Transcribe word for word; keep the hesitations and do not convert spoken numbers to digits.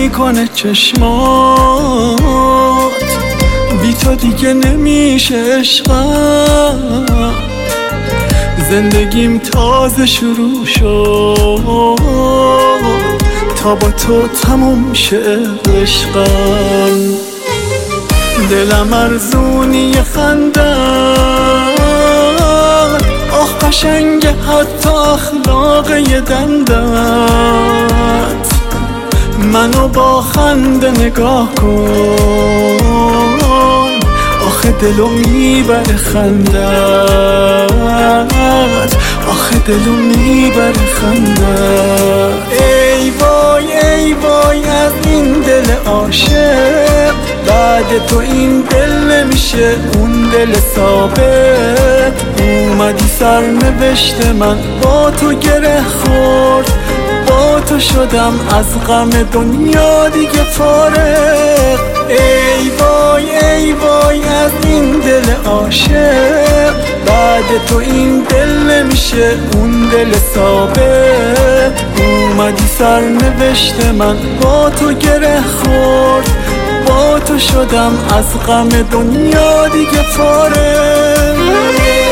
میکنه چشمات، بی تو دیگه نمیشه عشقم. زندگیم تازه شروع شد تا با تو تموم شه عشقم. دلم ارزونی خندت، آخ قشنگه حتی اخلاق یه دندت. منو با خنده نگاه کن، آخه دلو میبره خندت، آخه دلو میبره خندت. ای وای ای وای از این دل عاشق، بعد تو این دل نمیشه اون دل ثابت. اومدی سرنوشت من با تو گره خورد، با تو شدم از غم دنیا دیگه فارغ. ای وای ای وای از این دل عاشق، بعد تو این دل نمیشه اون دل ثابت. اومدی سرنوشت من با تو گره خورد، با تو شدم از غم دنیا دیگه فارغ.